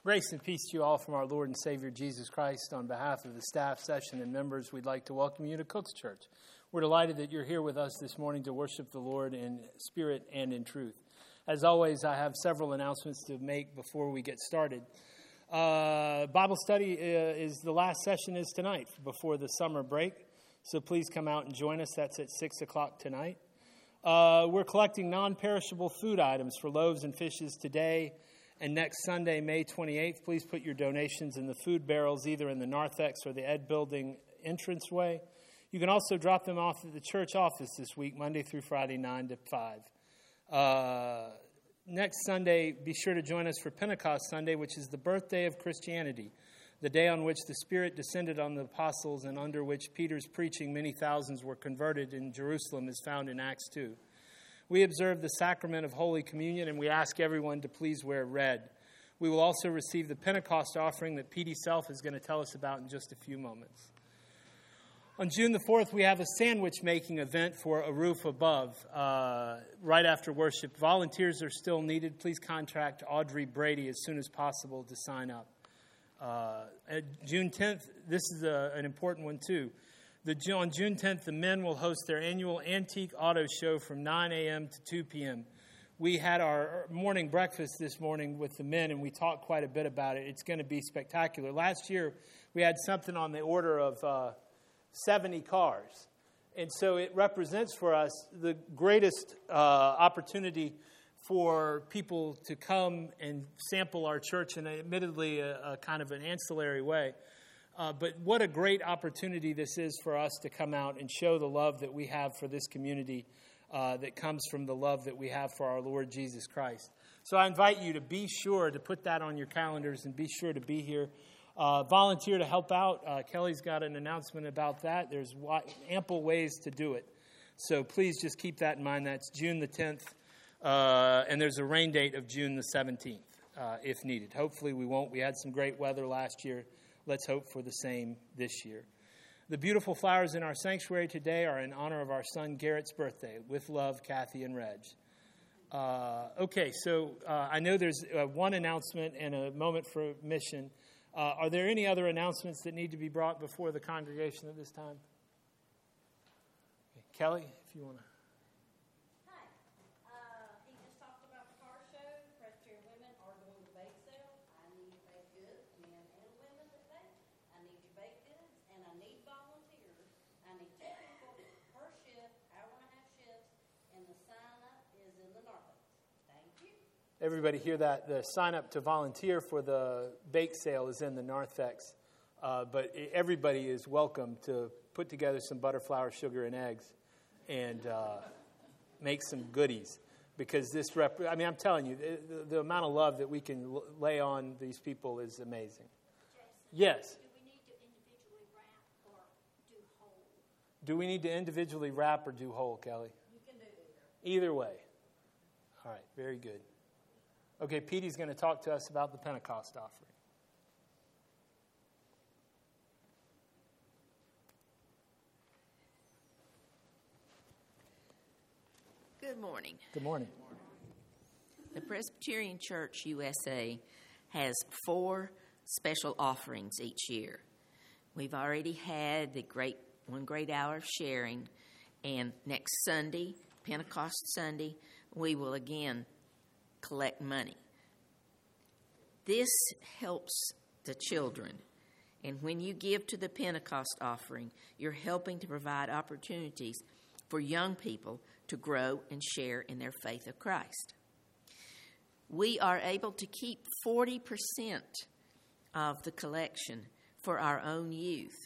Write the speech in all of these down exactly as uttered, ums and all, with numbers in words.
Grace and peace to you all from our Lord and Savior Jesus Christ. On behalf of the staff, session, and members, we'd like to welcome you to Cook's Church. We're delighted that you're here with us this morning to worship the Lord in spirit and in truth. As always, I have several announcements to make before we get started. Uh, Bible study uh, is the last session is tonight before the summer break, so please come out and join us. That's at six o'clock tonight. Uh, we're collecting non-perishable food items for loaves and fishes today and next Sunday, May twenty-eighth. Please put your donations in the food barrels, either in the narthex or the Ed Building entranceway. You can also drop them off at the church office this week, Monday through Friday, nine to five. Uh, next Sunday, be sure to join us for Pentecost Sunday, which is the birthday of Christianity, the day on which the Spirit descended on the apostles and under which Peter's preaching many thousands were converted in Jerusalem, is found in Acts two. We observe the sacrament of Holy Communion, and we ask everyone to please wear red. We will also receive the Pentecost offering that Petey Self is going to tell us about in just a few moments. On June the fourth, we have a sandwich-making event for A Roof Above uh, right after worship. Volunteers are still needed. Please contact Audrey Brady as soon as possible to sign up. Uh, June tenth, this is a, an important one too. The, on June tenth, the men will host their annual antique auto show from nine a.m. to two p.m. We had our morning breakfast this morning with the men, and we talked quite a bit about it. It's going to be spectacular. Last year, we had something on the order of uh, seventy cars. And so it represents for us the greatest uh, opportunity for people to come and sample our church in admittedly a, a kind of an ancillary way. Uh, but what a great opportunity this is for us to come out and show the love that we have for this community uh, that comes from the love that we have for our Lord Jesus Christ. So I invite you to be sure to put that on your calendars and be sure to be here. Uh, volunteer to help out. Uh, Kelly's got an announcement about that. There's ample ways to do it. So please just keep that in mind. That's June the tenth, uh, and there's a rain date of June the seventeenth uh, if needed. Hopefully we won't. We had some great weather last year. Let's hope for the same this year. The beautiful flowers in our sanctuary today are in honor of our son Garrett's birthday. With love, Kathy and Reg. Uh, okay, so uh, I know there's uh, one announcement and a moment for mission. Uh, are there any other announcements that need to be brought before the congregation at this time? Okay, Kelly, if you want to. Hi. Uh, he just talked about the car show. Presbyterian women are going to bake sale. I need baked goods, men and women that bake. I need your baked goods, and I need volunteers. I need two people per shift, hour and a half shifts, and the sign-up is in the narthex. Thank you. Everybody hear that? The sign up to volunteer for the bake sale is in the narthex. Uh, but everybody is welcome to put together some butter, flour, sugar, and eggs and uh, make some goodies. Because this, rep- I mean, I'm telling you, the, the amount of love that we can l- lay on these people is amazing. Jason, Yes? do we need to individually wrap or do whole? Do we need to individually wrap or do whole, Kelly? You can do either. Either way. All right, very good. Okay, Petey's going to talk to us about the Pentecost offering. Good morning. Good morning. The Presbyterian Church U S A has four special offerings each year. We've already had the great one great hour of sharing, and next Sunday, Pentecost Sunday, we will again collect money. This helps the children, and when you give to the Pentecost offering, you're helping to provide opportunities for young people to grow and share in their faith of Christ. We are able to keep forty percent of the collection for our own youth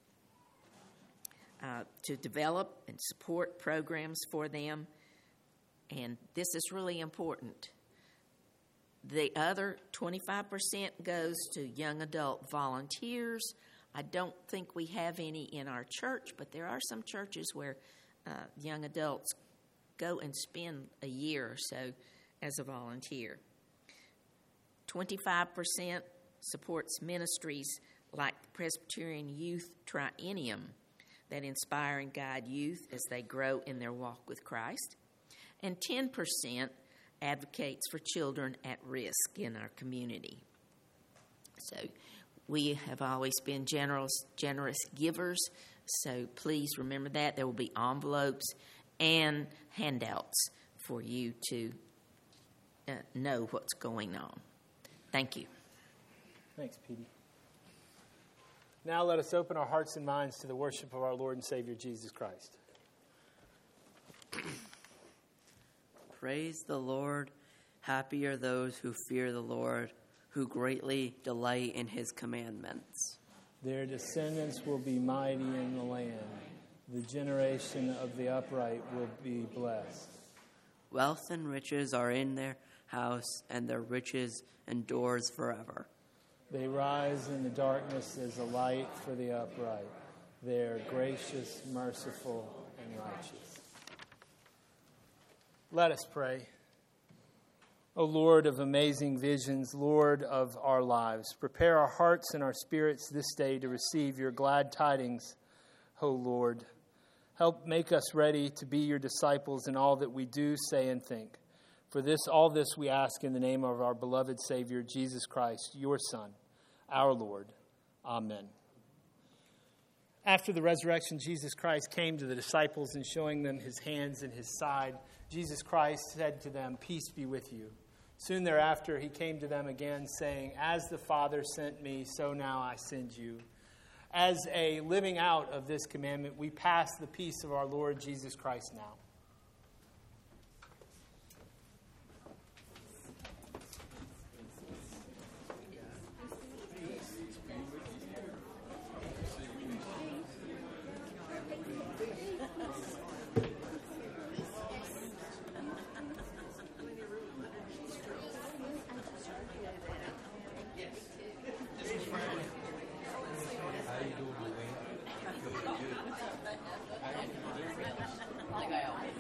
uh, to develop and support programs for them, and this is really important. The other twenty-five percent goes to young adult volunteers. I don't think we have any in our church, but there are some churches where uh, young adults go and spend a year or so as a volunteer. twenty-five percent supports ministries like the Presbyterian Youth Triennium that inspire and guide youth as they grow in their walk with Christ. And ten percent advocates for children at risk in our community. So we have always been generous, generous givers. So please remember that. There will be envelopes and handouts for you to uh, know what's going on. Thank you. Thanks, Petey. Now let us open our hearts and minds to the worship of our Lord and Savior, Jesus Christ. Praise the Lord. Happy are those who fear the Lord, who greatly delight in his commandments. Their descendants will be mighty in the land. The generation of the upright will be blessed. Wealth and riches are in their house, and their riches endures forever. They rise in the darkness as a light for the upright. They are gracious, merciful, and righteous. Let us pray. O Lord of amazing visions, Lord of our lives, prepare our hearts and our spirits this day to receive your glad tidings, O Lord. Help make us ready to be your disciples in all that we do, say, and think. For this, all this we ask in the name of our beloved Savior, Jesus Christ, your Son, our Lord. Amen. After the resurrection, Jesus Christ came to the disciples and showing them his hands and his side, Jesus Christ said to them, "Peace be with you." Soon thereafter, he came to them again, saying, "As the Father sent me, so now I send you." As a living out of this commandment, we pass the peace of our Lord Jesus Christ now. How you doing, man?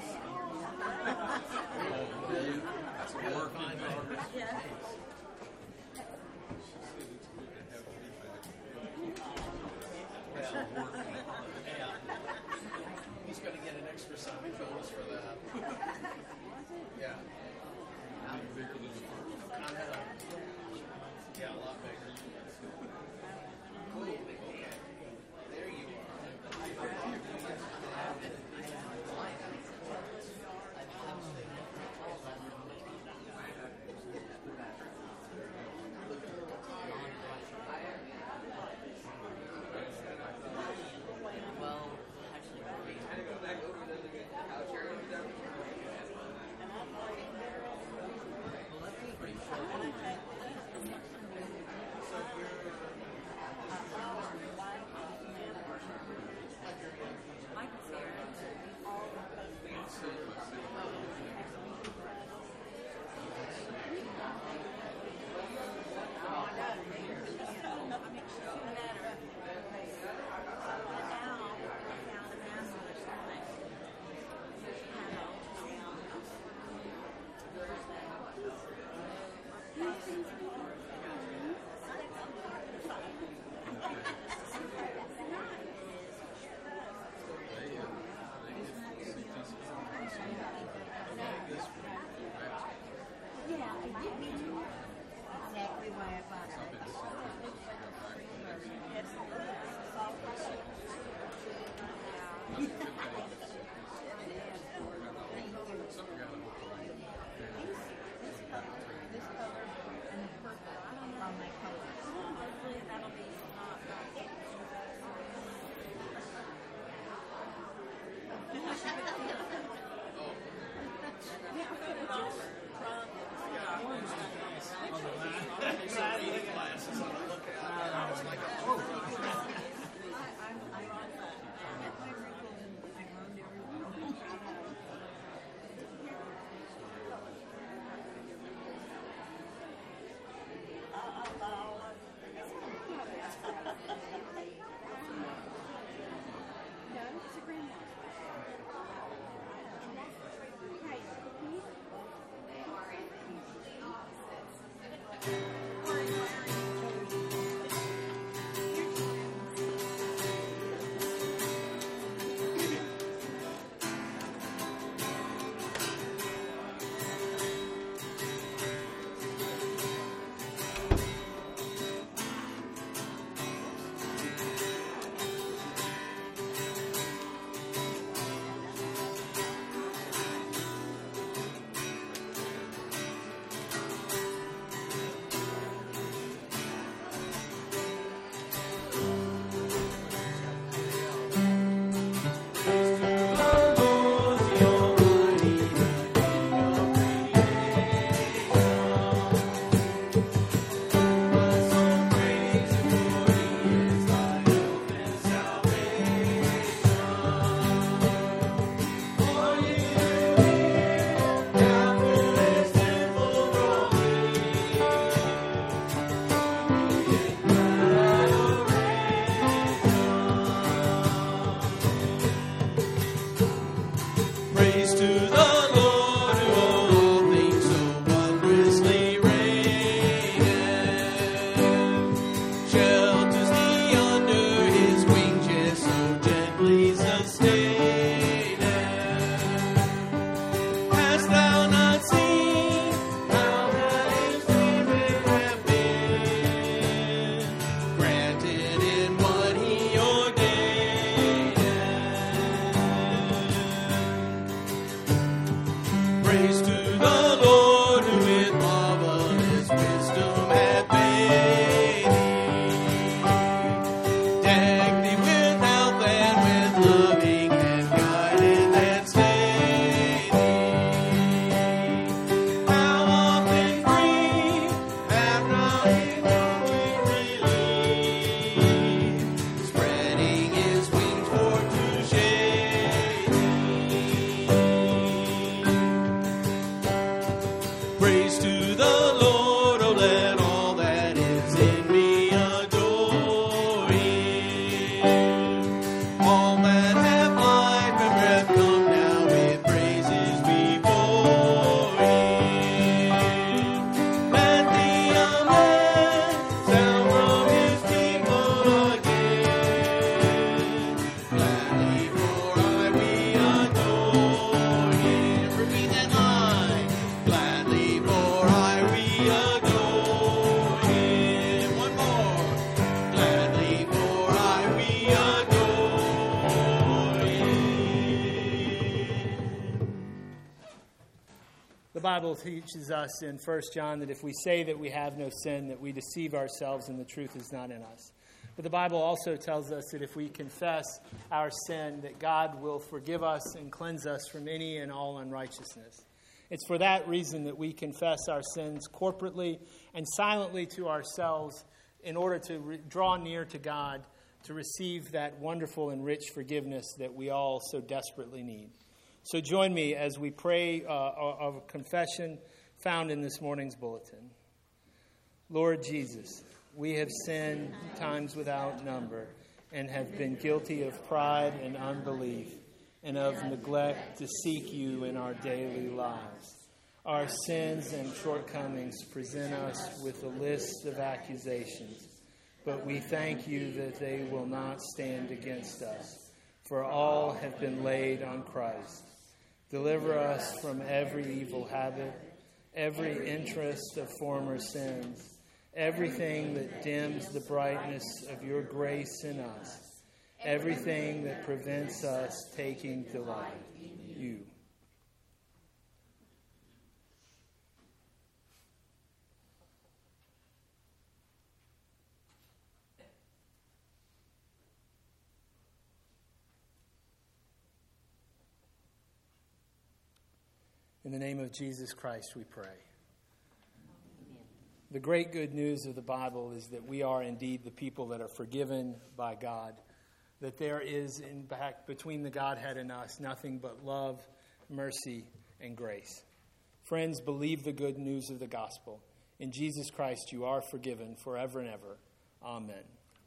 Praise to the Lord who with marvelous wisdom hath made thee. Decked thee with health and with loving and guided and stayed thee. How often grief hath not he knowing relief, spreading his wings forth to shade thee. Praise to the Lord, oh let all that is in me adore him. All that have life and breath come now with praises before him. Let the amen sound from his people again. Gladly for I we adore him. Repeat that line. Gladly for I we adore him. One more. Gladly for I we adore him. The Bible teaches us in First John that if we say that we have no sin, that we deceive ourselves and the truth is not in us. But the Bible also tells us that if we confess our sin, that God will forgive us and cleanse us from any and all unrighteousness. It's for that reason that we confess our sins corporately and silently to ourselves in order to re- draw near to God to receive that wonderful and rich forgiveness that we all so desperately need. So join me as we pray uh, of a confession found in this morning's bulletin. Lord Jesus, we have sinned times without number and have been guilty of pride and unbelief and of neglect to seek you in our daily lives. Our sins and shortcomings present us with a list of accusations, but we thank you that they will not stand against us, for all have been laid on Christ. Deliver us from every evil habit, every interest of former sins, everything that dims the brightness of your grace in us, everything that prevents us taking delight in you. In the name of Jesus Christ, we pray. The great good news of the Bible is that we are indeed the people that are forgiven by God, that there is, in fact, between the Godhead and us, nothing but love, mercy, and grace. Friends, believe the good news of the gospel. In Jesus Christ, you are forgiven forever and ever. Amen.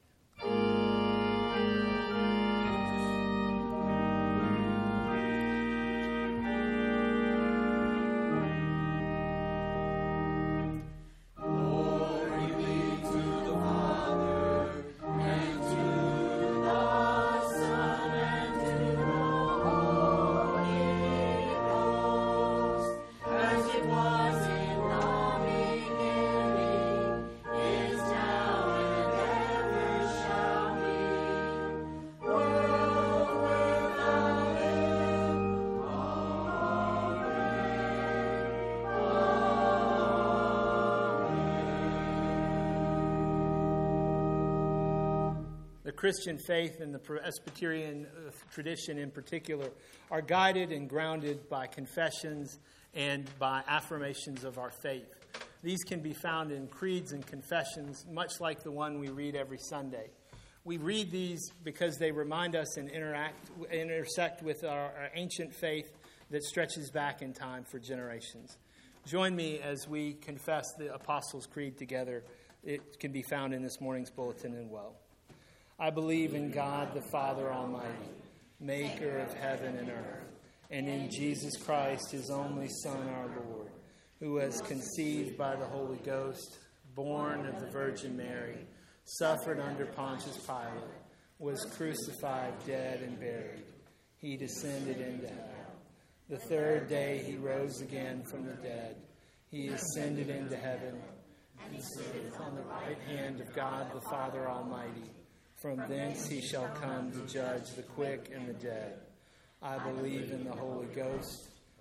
The Christian faith and the Presbyterian tradition in particular are guided and grounded by confessions and by affirmations of our faith. These can be found in creeds and confessions, much like the one we read every Sunday. We read these because they remind us and interact, intersect with our, our ancient faith that stretches back in time for generations. Join me as we confess the Apostles' Creed together. It can be found in this morning's bulletin as well. I believe in God the Father Almighty, maker of heaven and earth, and in Jesus Christ, his only Son, our Lord, who was conceived by the Holy Ghost, born of the Virgin Mary, suffered under Pontius Pilate, was crucified, dead, and buried. He descended into hell. The third day he rose again from the dead. He ascended into heaven, and sitteth on the right hand of God the Father Almighty. From thence he shall come to judge the quick and the dead. I believe in the Holy Ghost,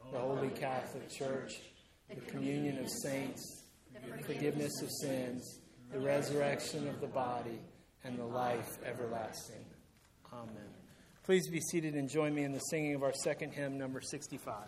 the Holy Catholic Church, the communion of saints, the forgiveness of sins, the resurrection of the body, and the life everlasting. Amen. Please be seated and join me in the singing of our second hymn, number sixty-five.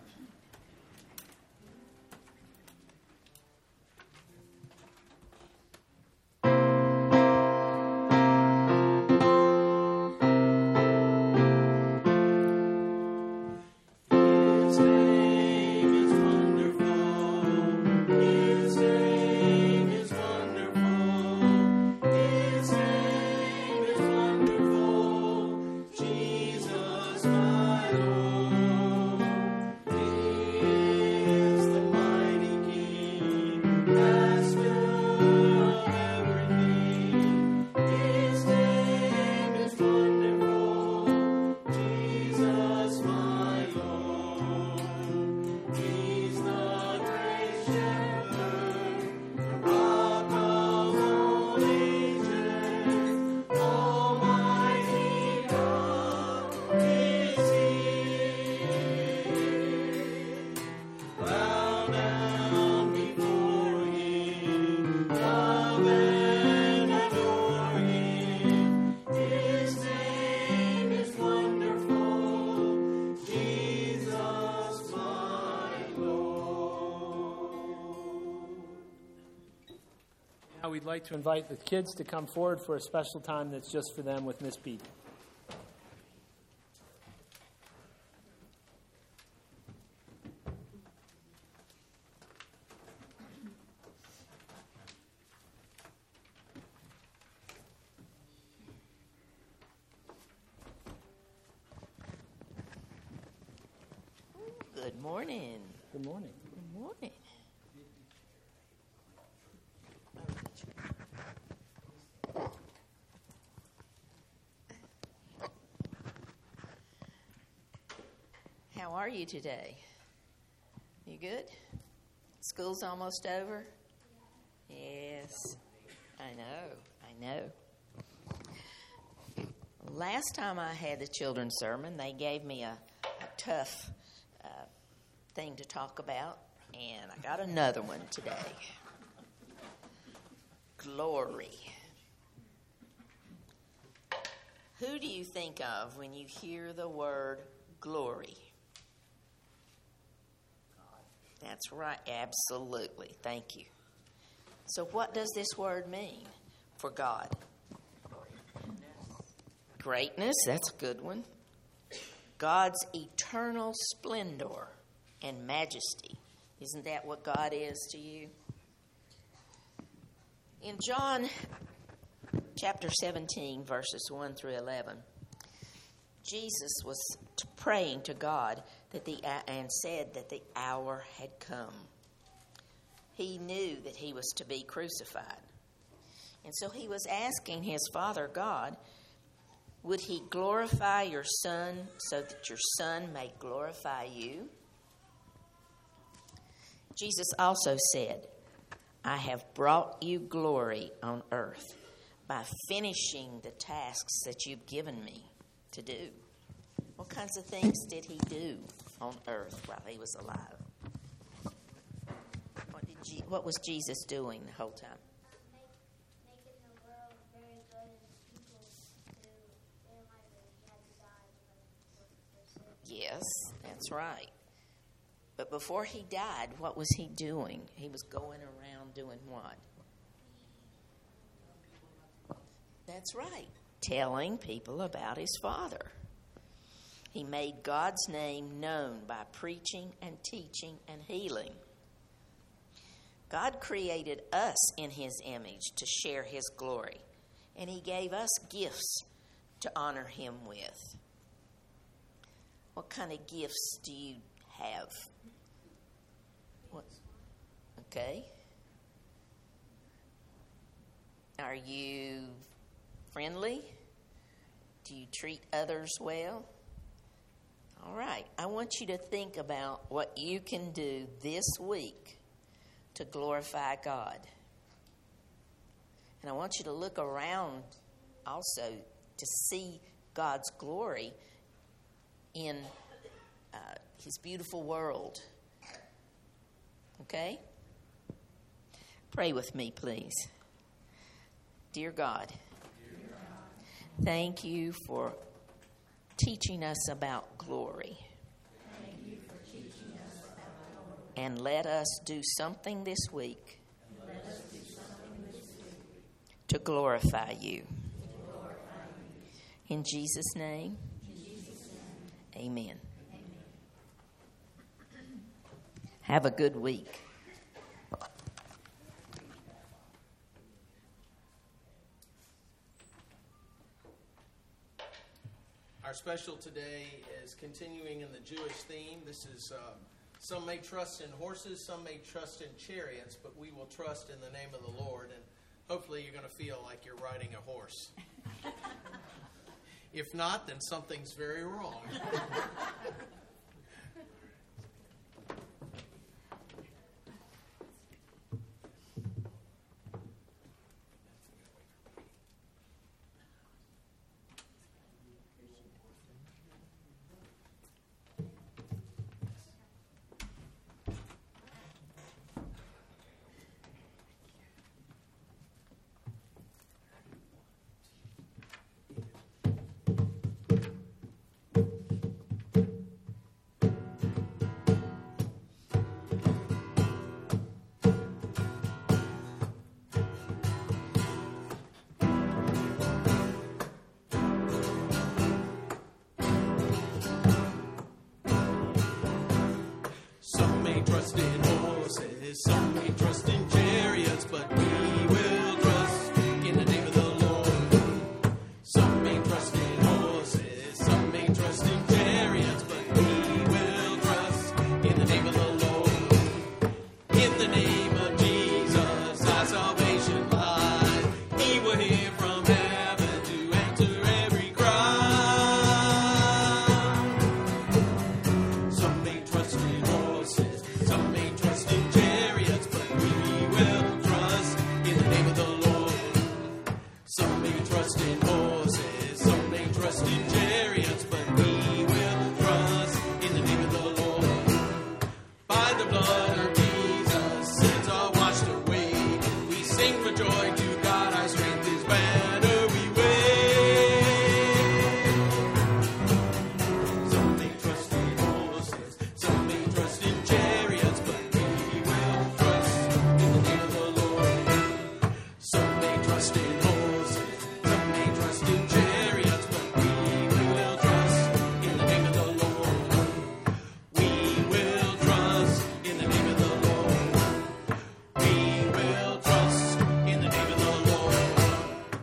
We'd like to invite the kids to come forward for a special time that's just for them with Miss Beebe. Good morning. Good morning. Good morning. How are you today? You good? School's almost over? Yes, I know, I know. Last time I had the children's sermon, they gave me a, a tough uh, thing to talk about, and I got another one today. Glory. Who do you think of when you hear the word glory? That's right, absolutely. Thank you. So what does this word mean for God? Greatness, that's a good one. God's eternal splendor and majesty. Isn't that what God is to you? In John chapter seventeen, verses one through eleven, Jesus was praying to God that the and said that the hour had come. He knew that he was to be crucified. And so he was asking his Father God, would he glorify your Son so that your Son may glorify you? Jesus also said, I have brought you glory on earth by finishing the tasks that you've given me to do. What kinds of things did he do on earth while he was alive? What, did Je- what was Jesus doing the whole time? Make, making the world very good and people to realize that he had to die because of their sins. Yes, that's right. But before he died, what was he doing? He was going around doing what? That's right. Telling people about his Father. He made God's name known by preaching and teaching and healing. God created us in his image to share his glory, and he gave us gifts to honor him with. What kind of gifts do you have? What? Okay. Are you friendly? Do you treat others well? All right. I want you to think about what you can do this week to glorify God. And I want you to look around also to see God's glory in uh, his beautiful world. Okay? Pray with me, please. Dear God, thank you for teaching us about glory. Thank you for teaching us about glory. And let us do something this week, Let us do something this week to glorify you. to glorify you. In Jesus' name, In Jesus' name, amen. amen. Have a good week. Our special today is continuing in the Jewish theme. This is, uh, some may trust in horses, some may trust in chariots, but we will trust in the name of the Lord, and hopefully you're going to feel like you're riding a horse. If not, then something's very wrong. Some may trust in horses, some may trust in chariots, but we will trust in the name of the Lord. Some may trust in horses, some may trust in chariots, but we will trust in the name of the Lord. In the name of Jesus, our salvation lies. He will hear from heaven to answer every cry. Some may trust in horses, some may trust in chariots, but we will trust in the name of the Lord. Some may trust in horses, some may trust in chariots, but we will trust in the name of the Lord. By the blood of Jesus, sins are washed away. We sing for joy to God, our strength is banner we wave. Some may trust in horses, some may trust in chariots, but we will trust in the name of the Lord. Some may trust in horses, some may trust in chariots, but we will trust in the name of the Lord. We will trust in the name of the Lord. We will trust in the name of the Lord.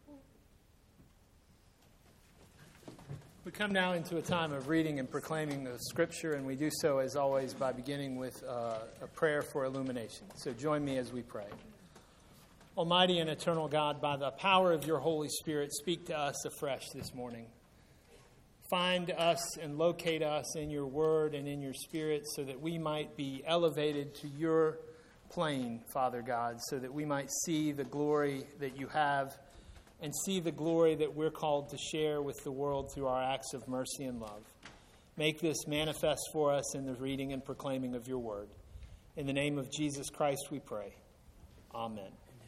We come now into a time of reading and proclaiming the Scripture, and we do so, as always, by beginning with uh, a prayer for illumination. So join me as we pray. Almighty and eternal God, by the power of your Holy Spirit, speak to us afresh this morning. Find us and locate us in your word and in your spirit so that we might be elevated to your plane, Father God, so that we might see the glory that you have and see the glory that we're called to share with the world through our acts of mercy and love. Make this manifest for us in the reading and proclaiming of your word. In the name of Jesus Christ we pray. Amen.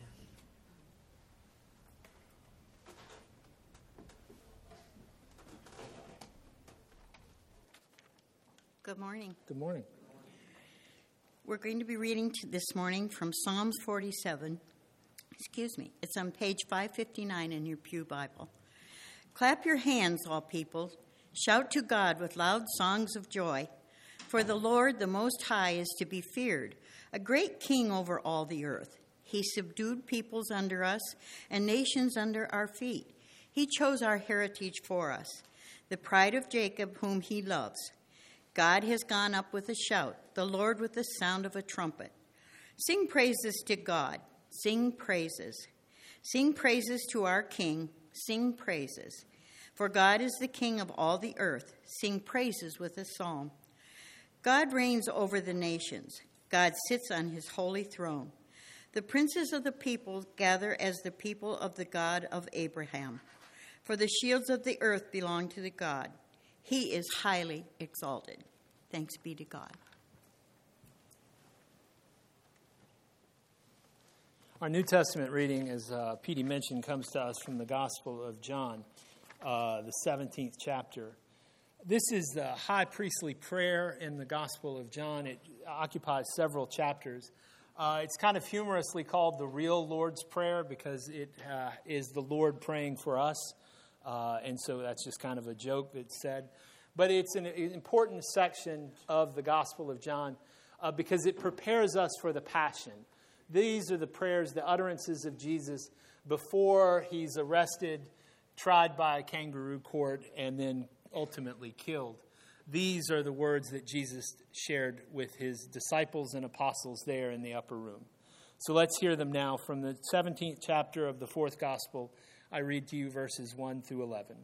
Good morning. Good morning. We're going to be reading to this morning from Psalms forty-seven. Excuse me. It's on page five fifty-nine in your Pew Bible. Clap your hands, all people. Shout to God with loud songs of joy. For the Lord, the Most High, is to be feared, a great king over all the earth. He subdued peoples under us and nations under our feet. He chose our heritage for us, the pride of Jacob, whom he loves. God has gone up with a shout, the Lord with the sound of a trumpet. Sing praises to God. Sing praises. Sing praises to our King. Sing praises. For God is the King of all the earth. Sing praises with a psalm. God reigns over the nations. God sits on his holy throne. The princes of the people gather as the people of the God of Abraham. For the shields of the earth belong to the God. He is highly exalted. Thanks be to God. Our New Testament reading, as uh, Petey mentioned, comes to us from the Gospel of John, uh, the seventeenth chapter. This is the high priestly prayer in the Gospel of John. It occupies several chapters. Uh, it's kind of humorously called the real Lord's Prayer because it uh, is the Lord praying for us. Uh, and so that's just kind of a joke that's said. But it's an important section of the Gospel of John uh, because it prepares us for the Passion. These are the prayers, the utterances of Jesus before he's arrested, tried by a kangaroo court, and then ultimately killed. These are the words that Jesus shared with his disciples and apostles there in the upper room. So let's hear them now from the seventeenth chapter of the fourth Gospel. I read to you verses one through eleven.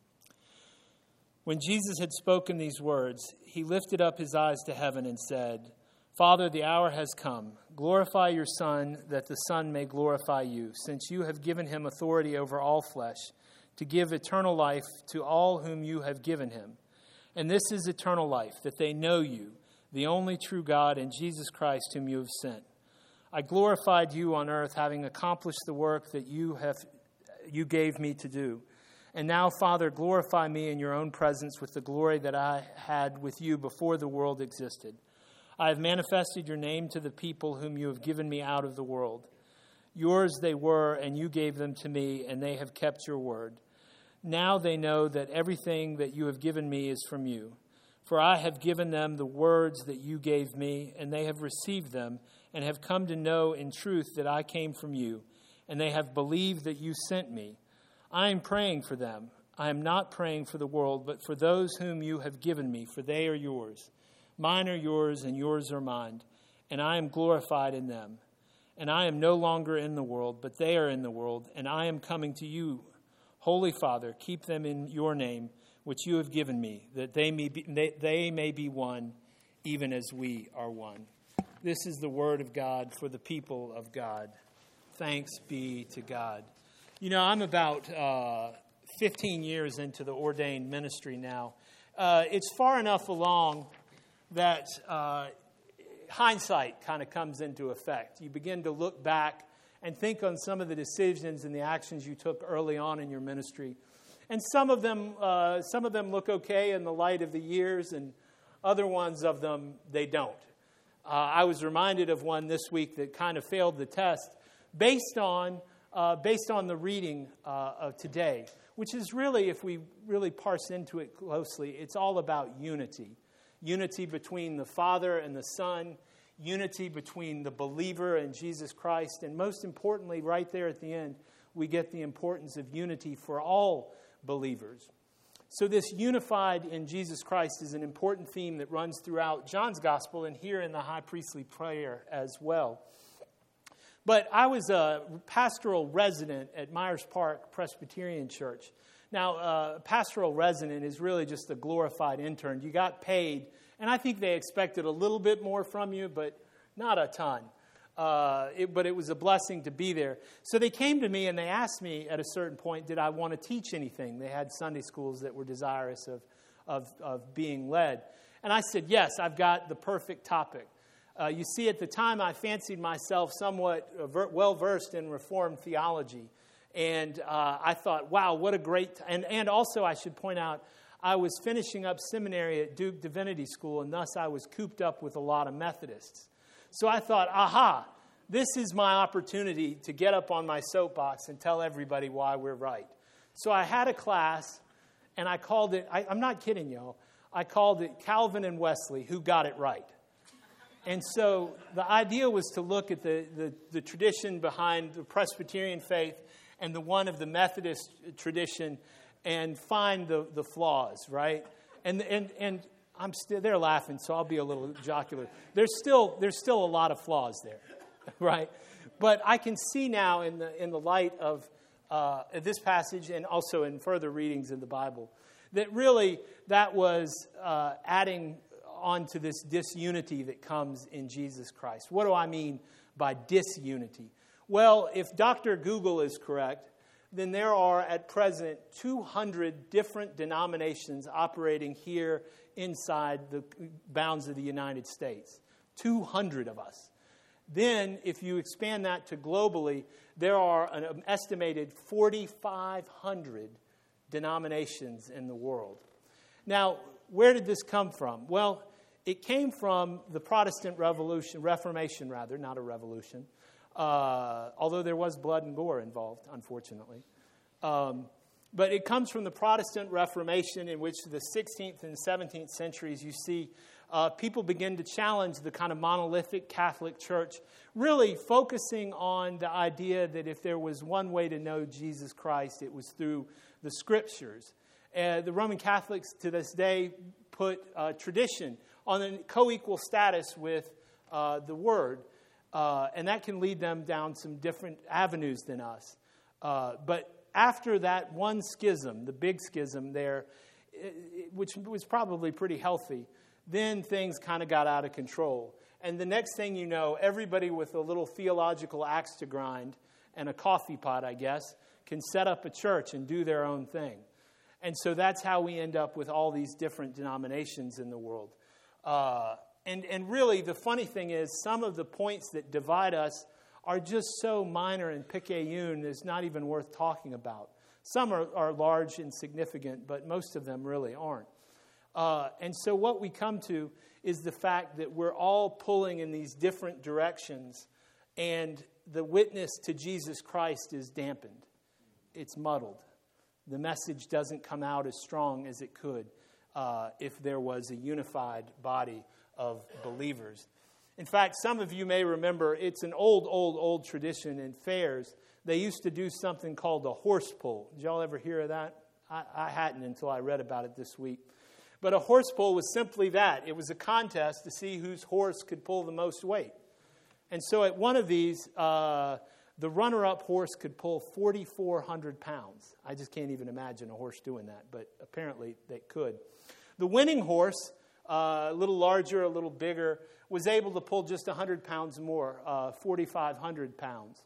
When Jesus had spoken these words, he lifted up his eyes to heaven and said, Father, the hour has come. Glorify your Son, that the Son may glorify you, since you have given him authority over all flesh, to give eternal life to all whom you have given him. And this is eternal life, that they know you, the only true God, and Jesus Christ whom you have sent. I glorified you on earth, having accomplished the work that you have you gave me to do. And now, Father, glorify me in your own presence with the glory that I had with you before the world existed. I have manifested your name to the people whom you have given me out of the world. Yours they were, and you gave them to me, and they have kept your word. Now they know that everything that you have given me is from you. For I have given them the words that you gave me, and they have received them, and have come to know in truth that I came from you, and they have believed that you sent me. I am praying for them. I am not praying for the world, but for those whom you have given me, for they are yours. Mine are yours, and yours are mine, and I am glorified in them. And I am no longer in the world, but they are in the world, and I am coming to you. Holy Father, keep them in your name, which you have given me, that they may be, they, they may be one, even as we are one. This is the word of God for the people of God. Thanks be to God. You know, I'm about uh, fifteen years into the ordained ministry now. Uh, it's far enough along that uh, hindsight kind of comes into effect. You begin to look back and think on some of the decisions and the actions you took early on in your ministry. And some of them uh, some of them look okay in the light of the years, and other ones of them, they don't. Uh, I was reminded of one this week that kind of failed the test based on, uh, based on the reading uh, of today, which is really, if we really parse into it closely, it's all about unity. Unity between the Father and the Son, unity between the believer and Jesus Christ, and most importantly, right there at the end, we get the importance of unity for all believers. So this unified in Jesus Christ is an important theme that runs throughout John's Gospel and here in the high priestly prayer as well. But I was a pastoral resident at Myers Park Presbyterian Church. Now, uh, pastoral resident is really just a glorified intern. You got paid, and I think they expected a little bit more from you, but not a ton. Uh, it, but it was a blessing to be there. So they came to me and they asked me at a certain point, did I want to teach anything? They had Sunday schools that were desirous of, of, of being led. And I said, yes, I've got the perfect topic. Uh, you see, at the time, I fancied myself somewhat well-versed in Reformed theology. And uh, I thought, wow, what a great... T-. And, and also, I should point out, I was finishing up seminary at Duke Divinity School, and thus I was cooped up with a lot of Methodists. So I thought, aha, this is my opportunity to get up on my soapbox and tell everybody why we're right. So I had a class, and I called it, I, I'm not kidding, y'all, I called it Calvin and Wesley, Who Got It Right? And so the idea was to look at the, the, the tradition behind the Presbyterian faith and the one of the Methodist tradition and find the, the flaws, right? And and and I'm still they're laughing, so I'll be a little jocular. There's still there's still a lot of flaws there, right? But I can see now in the in the light of uh, this passage and also in further readings in the Bible that really that was uh, adding on to this disunity that comes in Jesus Christ. What do I mean by disunity? Well, if Doctor Google is correct, then there are at present two hundred different denominations operating here inside the bounds of the United States. two hundred of us. Then, if you expand that to globally, there are an estimated forty-five hundred denominations in the world. Now, where did this come from? Well, it came from the Protestant Revolution, Reformation rather, not a revolution, uh, although there was blood and gore involved, unfortunately. Um, but it comes from the Protestant Reformation, in which the sixteenth and seventeenth centuries, you see uh, people begin to challenge the kind of monolithic Catholic Church, really focusing on the idea that if there was one way to know Jesus Christ, it was through the Scriptures. Uh, the Roman Catholics to this day put uh, tradition on a co-equal status with uh, the Word, uh, and that can lead them down some different avenues than us. Uh, but after that one schism, the big schism there, it, it, which was probably pretty healthy, then things kind of got out of control. And the next thing you know, everybody with a little theological axe to grind and a coffee pot, I guess, can set up a church and do their own thing. And so that's how we end up with all these different denominations in the world. Uh, and, and really, the funny thing is, some of the points that divide us are just so minor and picayune, it's not even worth talking about. Some are, are large and significant, but most of them really aren't. Uh, and so what we come to is the fact that we're all pulling in these different directions, and the witness to Jesus Christ is dampened. It's muddled. The message doesn't come out as strong as it could uh, if there was a unified body of believers. In fact, some of you may remember, it's an old, old, old tradition in fairs. They used to do something called a horse pull. Did y'all ever hear of that? I, I hadn't until I read about it this week. But a horse pull was simply that. It was a contest to see whose horse could pull the most weight. And so at one of these, uh, the runner-up horse could pull forty-four hundred pounds. I just can't even imagine a horse doing that, but apparently they could. The winning horse, uh, a little larger, a little bigger, was able to pull just one hundred pounds more, uh, forty-five hundred pounds.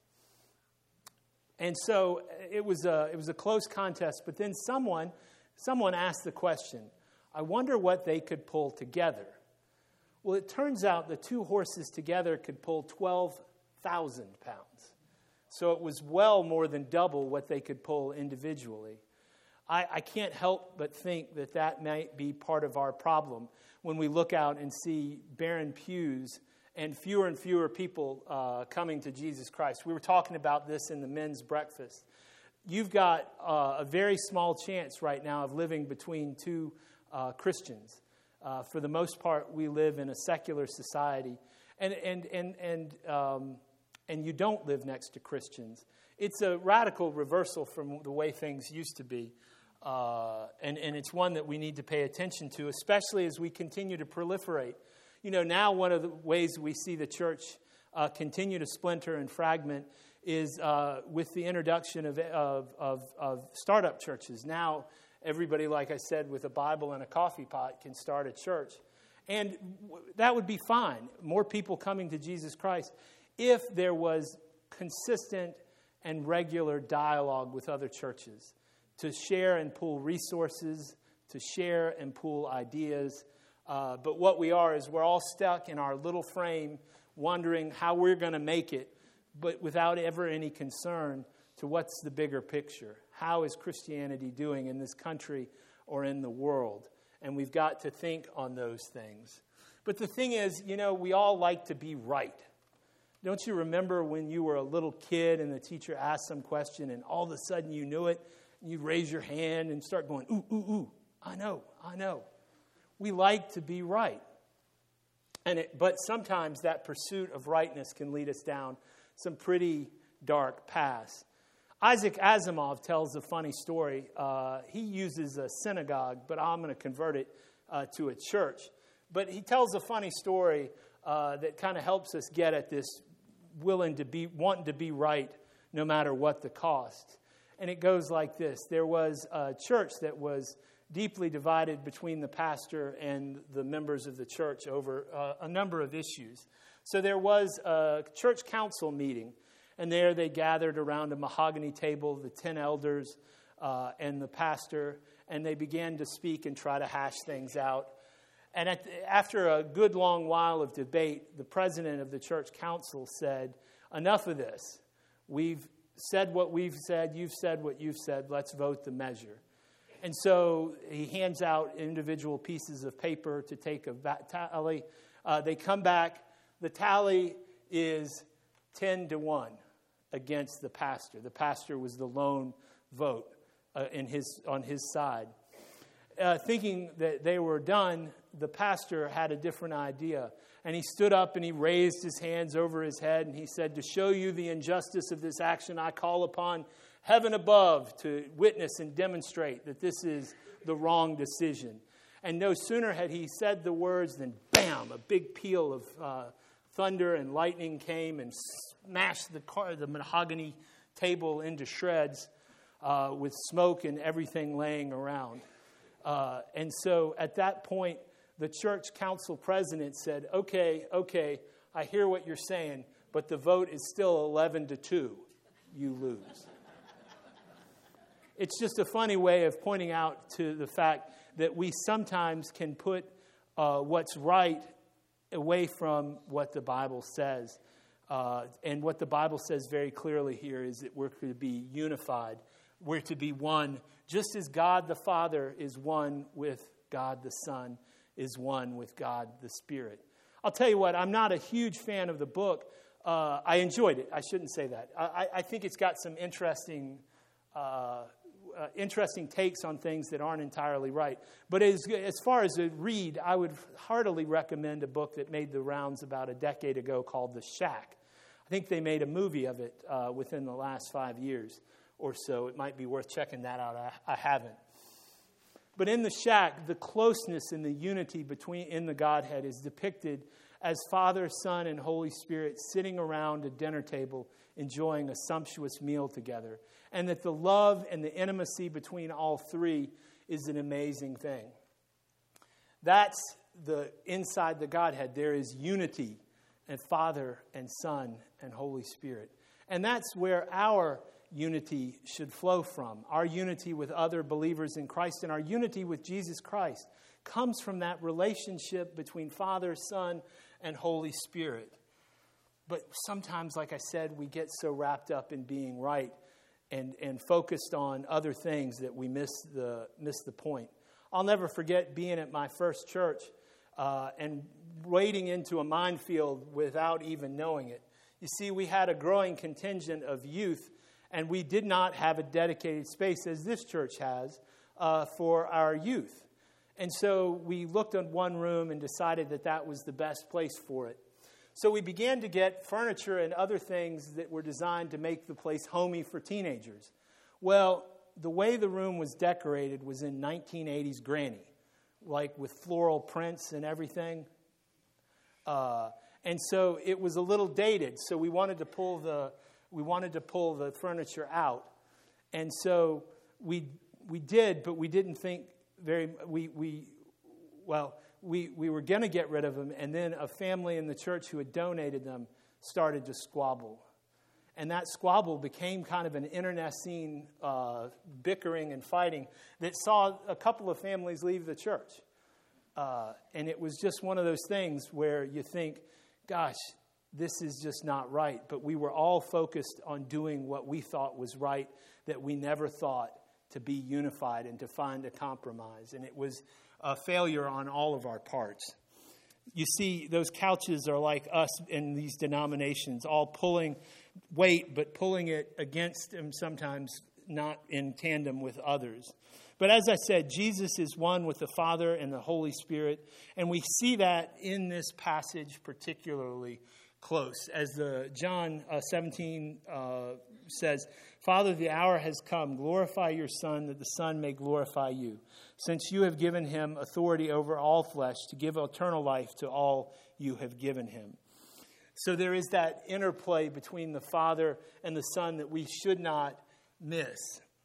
And so it was a, it was a close contest, but then someone, someone asked the question, I wonder what they could pull together. Well, it turns out the two horses together could pull twelve thousand pounds. So it was well more than double what they could pull individually. I, I can't help but think that that might be part of our problem when we look out and see barren pews and fewer and fewer people uh, coming to Jesus Christ. We were talking about this in the men's breakfast. You've got uh, a very small chance right now of living between two uh, Christians. Uh, for the most part, we live in a secular society, and and and and um, and you don't live next to Christians. It's a radical reversal from the way things used to be, uh, and and it's one that we need to pay attention to, especially as we continue to proliferate. You know, now one of the ways we see the church uh, continue to splinter and fragment is uh, with the introduction of, of of of startup churches. Now, everybody, like I said, with a Bible and a coffee pot can start a church. And w- that would be fine. More people coming to Jesus Christ if there was consistent and regular dialogue with other churches to share and pool resources, to share and pool ideas. Uh, but what we are is we're all stuck in our little frame wondering how we're going to make it, but without ever any concern to what's the bigger picture. How is Christianity doing in this country or in the world? And we've got to think on those things. But the thing is, you know, we all like to be right. Don't you remember when you were a little kid and the teacher asked some question and all of a sudden you knew it? And you'd raise your hand and start going, ooh, ooh, ooh, I know, I know. We like to be right. And it, but sometimes that pursuit of rightness can lead us down some pretty dark paths. Isaac Asimov tells a funny story. Uh, he uses a synagogue, but I'm going to convert it uh, to a church. But he tells a funny story uh, that kind of helps us get at this willing to be, wanting to be right no matter what the cost. And it goes like this. There was a church that was deeply divided between the pastor and the members of the church over uh, a number of issues. So there was a church council meeting. And there they gathered around a mahogany table, the ten elders uh, and the pastor, and they began to speak and try to hash things out. and at the, after a good long while of debate, the president of the church council said, enough of this. We've said what we've said. You've said what you've said. Let's vote the measure. And so he hands out individual pieces of paper to take a tally. Uh, they come back. The tally is ten to one against the pastor. The pastor was the lone vote uh, in his on his side. Uh, thinking that they were done, the pastor had a different idea. And he stood up and he raised his hands over his head and he said, to show you the injustice of this action, I call upon heaven above to witness and demonstrate that this is the wrong decision. And no sooner had he said the words than bam, a big peal of uh, thunder and lightning came and smashed the car, the mahogany table into shreds uh, with smoke and everything laying around. Uh, and so at that point, the church council president said, okay, okay, I hear what you're saying, but the vote is still eleven to two. You lose. It's just a funny way of pointing out to the fact that we sometimes can put uh, what's right away from what the Bible says. Uh, and what the Bible says very clearly here is that we're to be unified. We're to be one, just as God the Father is one with God the Son, is one with God the Spirit. I'll tell you what, I'm not a huge fan of the book. Uh, I enjoyed it. I shouldn't say that. I, I think it's got some interesting uh, uh, interesting takes on things that aren't entirely right. But as, as far as a read, I would heartily recommend a book that made the rounds about a decade ago called The Shack. I think they made a movie of it uh, within the last five years or so. It might be worth checking that out. I, I haven't. But in The Shack, the closeness and the unity between in the Godhead is depicted as Father, Son, and Holy Spirit sitting around a dinner table enjoying a sumptuous meal together. And that the love and the intimacy between all three is an amazing thing. That's the inside the Godhead. There is unity and Father and Son and Holy Spirit. And that's where our unity should flow from. Our unity with other believers in Christ and our unity with Jesus Christ comes from that relationship between Father, Son, and Holy Spirit. But sometimes, like I said, we get so wrapped up in being right and, and focused on other things that we miss the miss the point. I'll never forget being at my first church uh, and wading into a minefield without even knowing it. You see, we had a growing contingent of youth, and we did not have a dedicated space, as this church has, uh, for our youth. And so we looked at one room and decided that that was the best place for it. So we began to get furniture and other things that were designed to make the place homey for teenagers. Well, the way the room was decorated was in nineteen eighties granny, like with floral prints and everything. Uh, and so it was a little dated. So we wanted to pull the we wanted to pull the furniture out, and so we we did, but we didn't think very we we well. We, we were going to get rid of them, and then a family in the church who had donated them started to squabble. And that squabble became kind of an internecine uh, bickering and fighting that saw a couple of families leave the church. Uh, and it was just one of those things where you think, gosh, this is just not right. But we were all focused on doing what we thought was right, that we never thought to be unified and to find a compromise. And it was a failure on all of our parts. You see, those couches are like us in these denominations, all pulling weight, but pulling it against them sometimes, not in tandem with others. But as I said, Jesus is one with the Father and the Holy Spirit, and we see that in this passage particularly close. As the John uh, seventeen uh, says, Father, the hour has come. Glorify your Son, that the Son may glorify you, since you have given him authority over all flesh to give eternal life to all you have given him. So there is that interplay between the Father and the Son that we should not miss.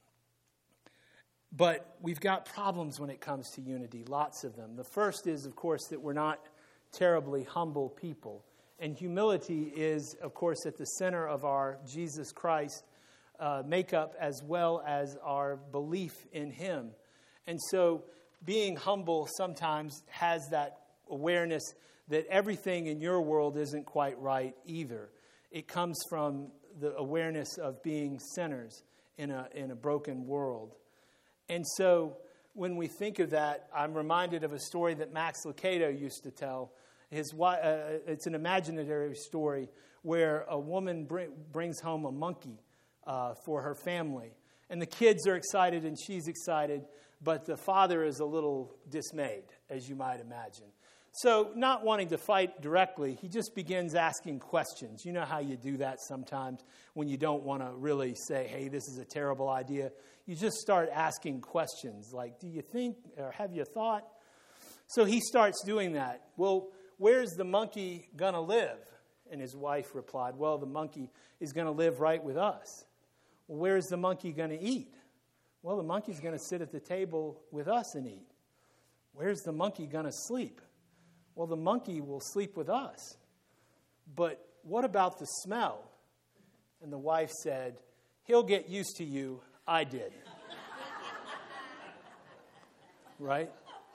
But we've got problems when it comes to unity, lots of them. The first is, of course, that we're not terribly humble people. And humility is, of course, at the center of our Jesus Christ uh, makeup as well as our belief in him. And so being humble sometimes has that awareness that everything in your world isn't quite right either. It comes from the awareness of being sinners in a in a broken world. And so when we think of that, I'm reminded of a story that Max Lucado used to tell. His wife, uh, it's an imaginary story where a woman bring, brings home a monkey uh, for her family. And the kids are excited and she's excited, but the father is a little dismayed, as you might imagine. So not wanting to fight directly, he just begins asking questions. You know how you do that sometimes when you don't want to really say, hey, this is a terrible idea. You just start asking questions like, do you think, or have you thought? So he starts doing that. Well, where's the monkey going to live? And his wife replied, well, the monkey is going to live right with us. Well, where's the monkey going to eat? Well, the monkey's going to sit at the table with us and eat. Where's the monkey going to sleep? Well, the monkey will sleep with us. But what about the smell? And the wife said, he'll get used to you. I did. Right?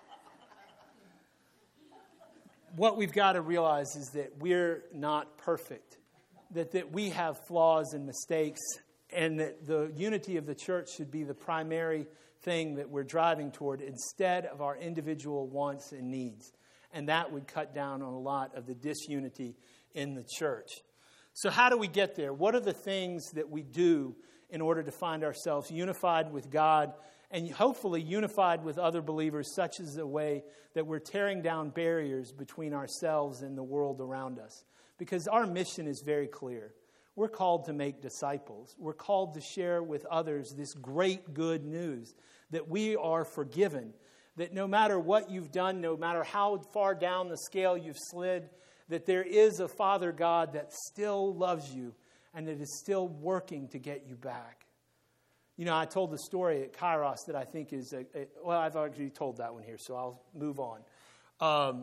What we've got to realize is that we're not perfect, that, that we have flaws and mistakes, and that the unity of the church should be the primary thing that we're driving toward instead of our individual wants and needs. And that would cut down on a lot of the disunity in the church. So how do we get there? What are the things that we do in order to find ourselves unified with God and hopefully unified with other believers, such as a way that we're tearing down barriers between ourselves and the world around us? Because our mission is very clear. We're called to make disciples. We're called to share with others this great good news that we are forgiven, that no matter what you've done, no matter how far down the scale you've slid, that there is a Father God that still loves you and that is still working to get you back. You know, I told the story at Kairos that I think is, a, a, well, I've already told that one here, so I'll move on. Um,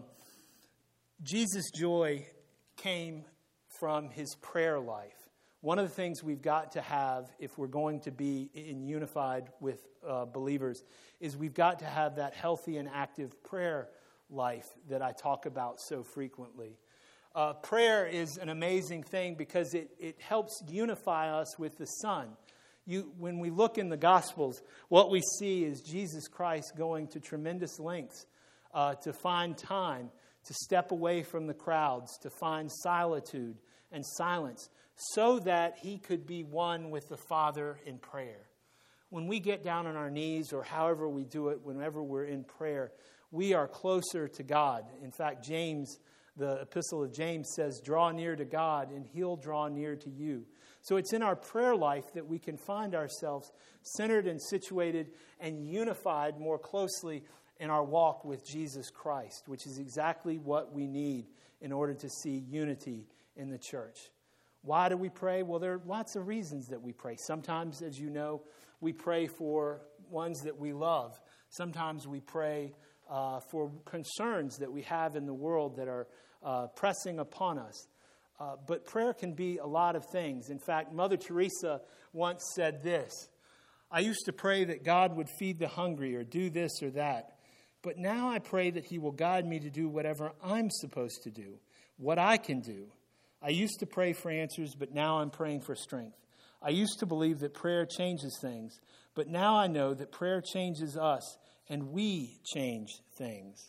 Jesus' joy came from his prayer life. One of the things we've got to have if we're going to be in unified with uh, believers is we've got to have that healthy and active prayer life that I talk about so frequently. Uh, prayer is an amazing thing because it, it helps unify us with the Son. You, when we look in the Gospels, what we see is Jesus Christ going to tremendous lengths uh, to find time, to step away from the crowds, to find solitude and silence, so that he could be one with the Father in prayer. When we get down on our knees, or however we do it, whenever we're in prayer, we are closer to God. In fact, James, the epistle of James says, draw near to God and he'll draw near to you. So it's in our prayer life that we can find ourselves centered and situated and unified more closely in our walk with Jesus Christ, which is exactly what we need in order to see unity in the church. Why do we pray? Well, there are lots of reasons that we pray. Sometimes, as you know, we pray for ones that we love. Sometimes we pray uh, for concerns that we have in the world that are uh, pressing upon us. Uh, but prayer can be a lot of things. In fact, Mother Teresa once said this: I used to pray that God would feed the hungry or do this or that. But now I pray that he will guide me to do whatever I'm supposed to do, what I can do. I used to pray for answers, but now I'm praying for strength. I used to believe that prayer changes things, but now I know that prayer changes us, and we change things.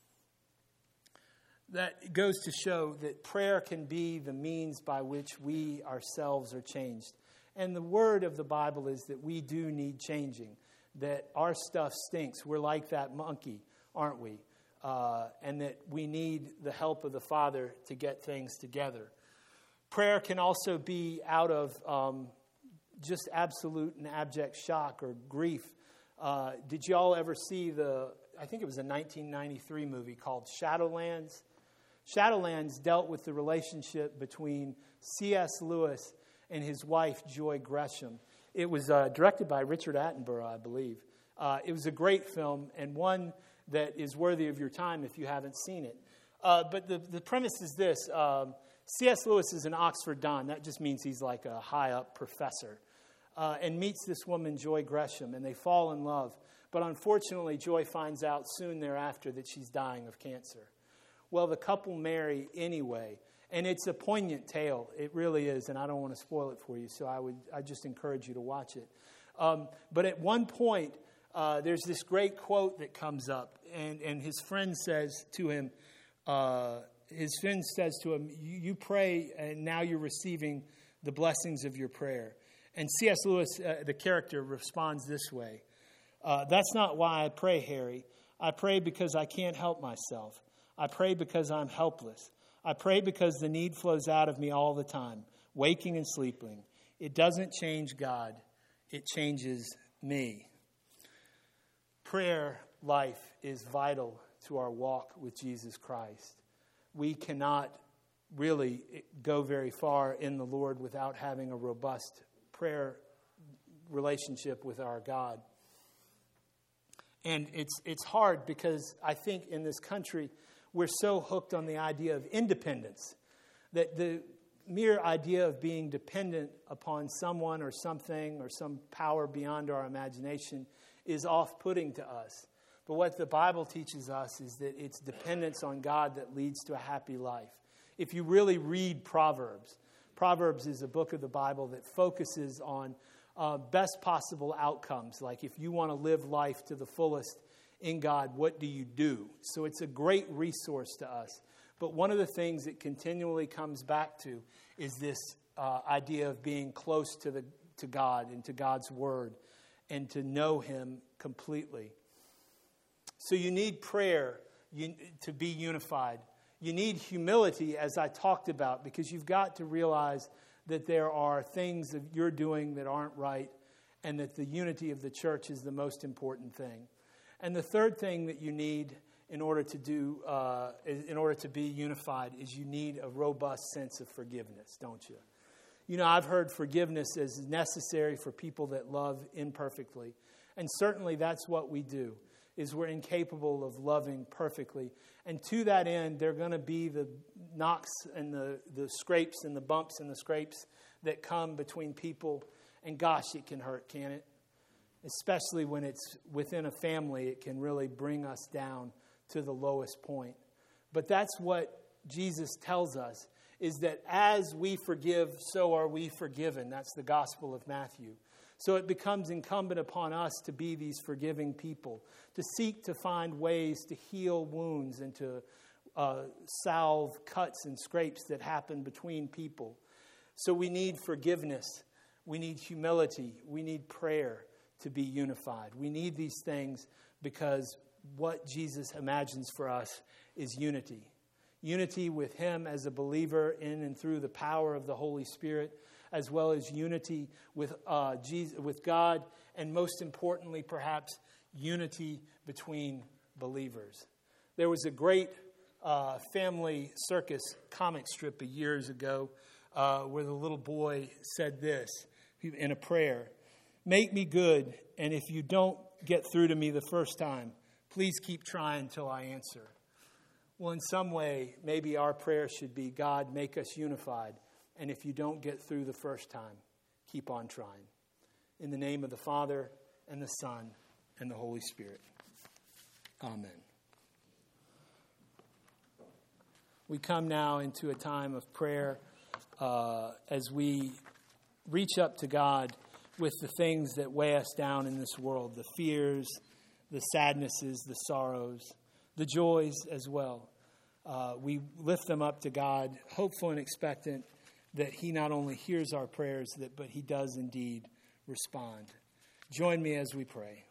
That goes to show that prayer can be the means by which we ourselves are changed. And the word of the Bible is that we do need changing, that our stuff stinks. We're like that monkey, aren't we? Uh, and that we need the help of the Father to get things together. Prayer can also be out of um, just absolute and abject shock or grief. Uh, did you all ever see the, I think it was a nineteen ninety-three movie called Shadowlands? Shadowlands dealt with the relationship between C S Lewis and his wife, Joy Gresham. It was uh, directed by Richard Attenborough, I believe. Uh, it was a great film and one that is worthy of your time if you haven't seen it. Uh, but the, the premise is this. Um, C S Lewis is an Oxford Don. That just means he's like a high-up professor. Uh, and meets this woman, Joy Gresham, and they fall in love. But unfortunately, Joy finds out soon thereafter that she's dying of cancer. Well, the couple marry anyway, and it's a poignant tale. It really is, and I don't want to spoil it for you, so I would I just encourage you to watch it. Um, but at one point, uh, there's this great quote that comes up, and, and his friend says to him, uh, his friend says to him, you, you pray, and now you're receiving the blessings of your prayer. And C S Lewis, uh, the character, responds this way. Uh, That's not why I pray, Harry. I pray because I can't help myself. I pray because I'm helpless. I pray because the need flows out of me all the time, waking and sleeping. It doesn't change God. It changes me. Prayer life is vital to our walk with Jesus Christ. We cannot really go very far in the Lord without having a robust prayer relationship with our God. And it's it's hard because I think in this country we're so hooked on the idea of independence that the mere idea of being dependent upon someone or something or some power beyond our imagination is off-putting to us. But what the Bible teaches us is that it's dependence on God that leads to a happy life. If you really read Proverbs, Proverbs is a book of the Bible that focuses on uh, best possible outcomes. Like if you want to live life to the fullest in God, what do you do? So it's a great resource to us. But one of the things it continually comes back to is this uh, idea of being close to the to God and to God's Word and to know Him completely. So you need prayer you, to be unified. You need humility, as I talked about, because you've got to realize that there are things that you're doing that aren't right and that the unity of the church is the most important thing. And the third thing that you need in order to do, uh, in order to be unified, is you need a robust sense of forgiveness, don't you? You know, I've heard forgiveness is necessary for people that love imperfectly. And certainly that's what we do, is we're incapable of loving perfectly. And to that end, there are going to be the knocks and the, the scrapes and the bumps and the scrapes that come between people. And gosh, it can hurt, can't it? Especially when it's within a family, it can really bring us down to the lowest point. But that's what Jesus tells us, is that as we forgive, so are we forgiven. That's the Gospel of Matthew. So it becomes incumbent upon us to be these forgiving people, to seek to find ways to heal wounds and to uh, salve cuts and scrapes that happen between people. So we need forgiveness. We need humility. We need prayer to be unified. We need these things because what Jesus imagines for us is unity. Unity with Him as a believer in and through the power of the Holy Spirit, as well as unity with uh, Jesus, with God, and most importantly, perhaps, unity between believers. There was a great uh, family circus comic strip years ago uh, where the little boy said this in a prayer: "Make me good, and if you don't get through to me the first time, please keep trying till I answer." Well, in some way, maybe our prayer should be, God, make us unified. And if you don't get through the first time, keep on trying. In the name of the Father, and the Son, and the Holy Spirit. Amen. We come now into a time of prayer uh, as we reach up to God with the things that weigh us down in this world, the fears, the sadnesses, the sorrows, the joys as well. Uh, we lift them up to God, hopeful and expectant that He not only hears our prayers, that, but He does indeed respond. Join me as we pray.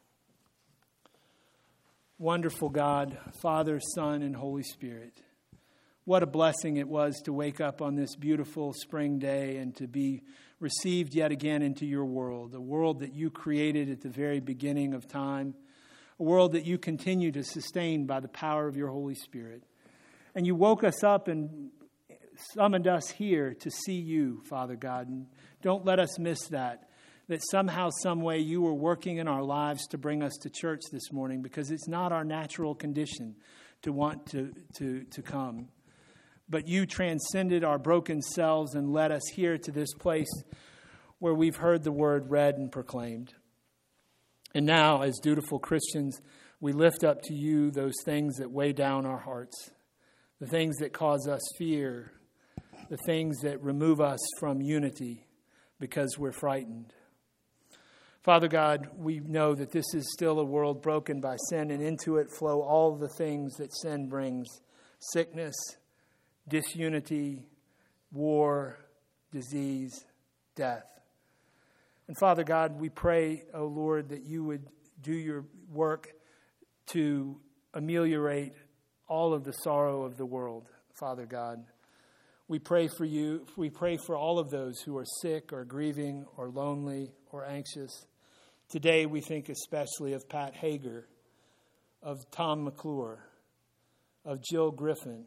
Wonderful God, Father, Son, and Holy Spirit, what a blessing it was to wake up on this beautiful spring day and to be received yet again into your world, a world that you created at the very beginning of time, a world that you continue to sustain by the power of your Holy Spirit. And you woke us up and summoned us here to see you, Father God. And don't let us miss that, that somehow, some way you were working in our lives to bring us to church this morning, because it's not our natural condition to want to, to, to come. But you transcended our broken selves and led us here to this place where we've heard the word read and proclaimed. And now, as dutiful Christians, we lift up to you those things that weigh down our hearts, the things that cause us fear, the things that remove us from unity because we're frightened. Father God, we know that this is still a world broken by sin, and into it flow all the things that sin brings: sickness, disunity, war, disease, death. And Father God, we pray, O Lord, that you would do your work to ameliorate all of the sorrow of the world, Father God. We pray for you. We pray for all of those who are sick or grieving or lonely or anxious. Today we think especially of Pat Hager, of Tom McClure, of Jill Griffin.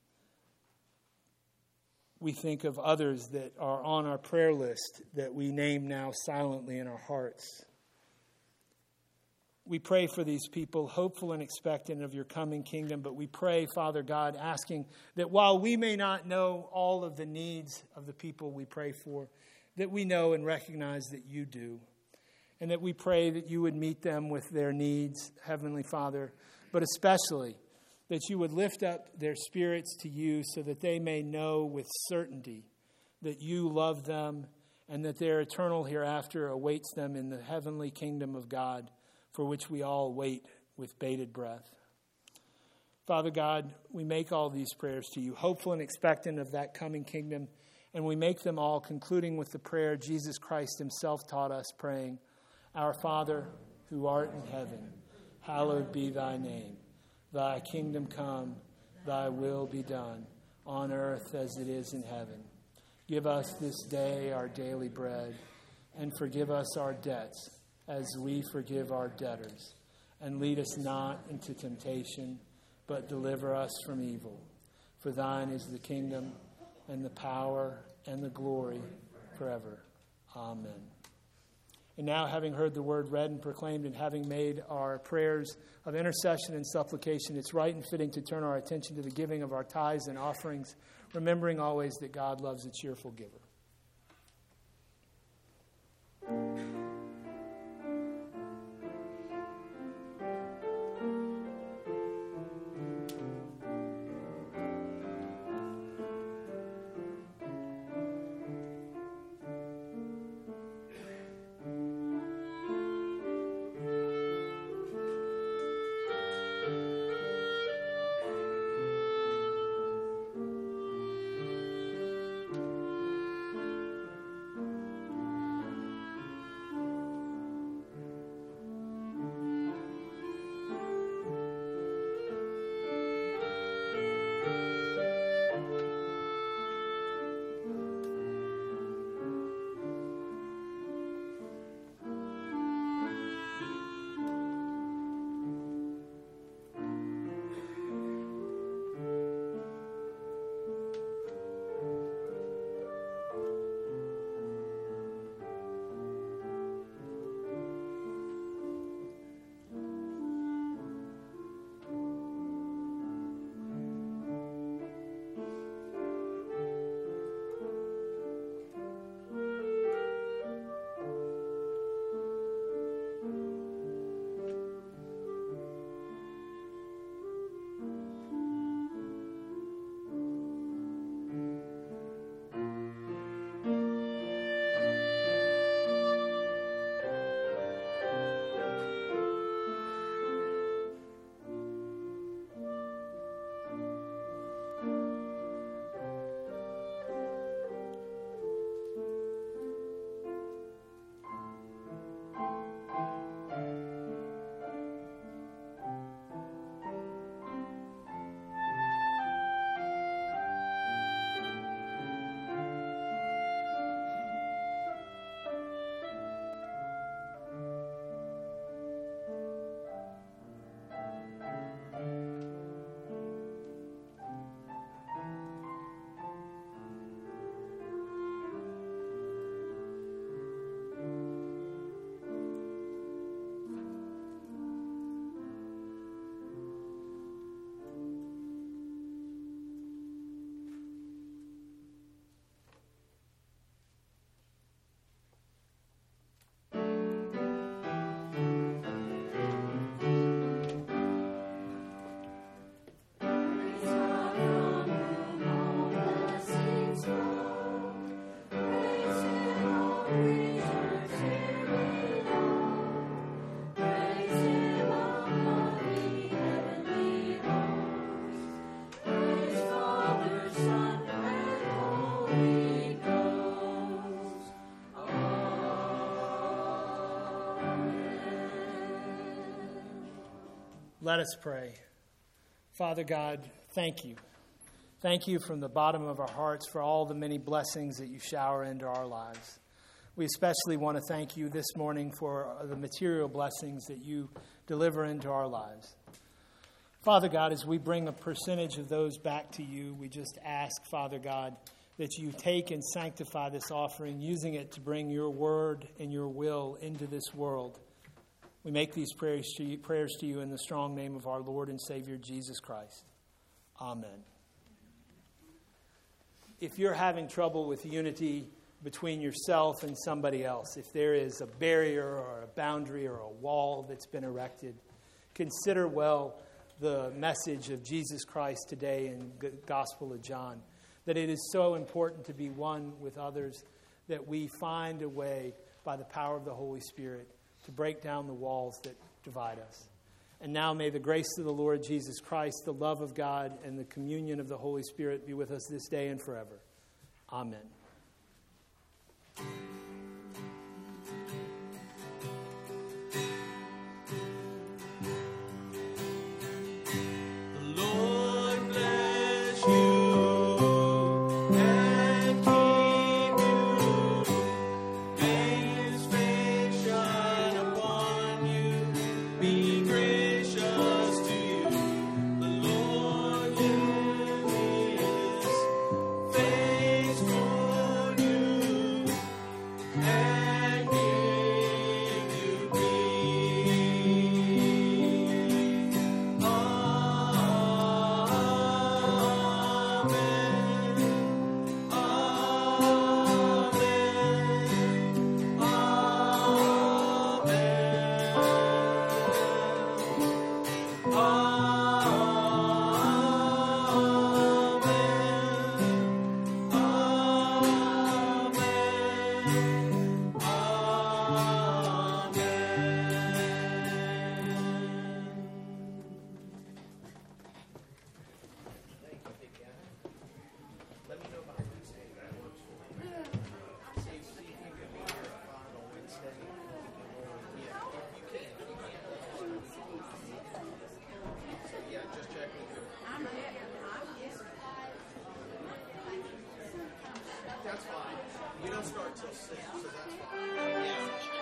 We think of others that are on our prayer list that we name now silently in our hearts. We pray for these people, hopeful and expectant of your coming kingdom, but we pray, Father God, asking that while we may not know all of the needs of the people we pray for, that we know and recognize that you do, and that we pray that you would meet them with their needs, Heavenly Father, but especially that you would lift up their spirits to you so that they may know with certainty that you love them and that their eternal hereafter awaits them in the heavenly kingdom of God, for which we all wait with bated breath. Father God, we make all these prayers to you, hopeful and expectant of that coming kingdom, and we make them all concluding with the prayer Jesus Christ himself taught us, praying, Our Father, who art in heaven, hallowed be thy name. Thy kingdom come, thy will be done, on earth as it is in heaven. Give us this day our daily bread, and forgive us our debts, as we forgive our debtors. And lead us not into temptation, but deliver us from evil. For thine is the kingdom, and the power, and the glory, forever. Amen. And now, having heard the word read and proclaimed, and having made our prayers of intercession and supplication, it's right and fitting to turn our attention to the giving of our tithes and offerings, remembering always that God loves a cheerful giver. Let us pray. Father God, thank you. Thank you from the bottom of our hearts for all the many blessings that you shower into our lives. We especially want to thank you this morning for the material blessings that you deliver into our lives. Father God, as we bring a percentage of those back to you, we just ask, Father God, that you take and sanctify this offering, using it to bring your word and your will into this world. We make these prayers to you, prayers to you in the strong name of our Lord and Savior, Jesus Christ. Amen. If you're having trouble with unity between yourself and somebody else, if there is a barrier or a boundary or a wall that's been erected, consider well the message of Jesus Christ today in the Gospel of John, that it is so important to be one with others that we find a way by the power of the Holy Spirit to break down the walls that divide us. And now may the grace of the Lord Jesus Christ, the love of God, and the communion of the Holy Spirit be with us this day and forever. Amen. The Lord bless you and keep you. May His face shine upon you, be gracious to you. The Lord lift His face toward you and give you peace. Amen. Amen. That's fine. We don't start till six, so that's fine. Yeah.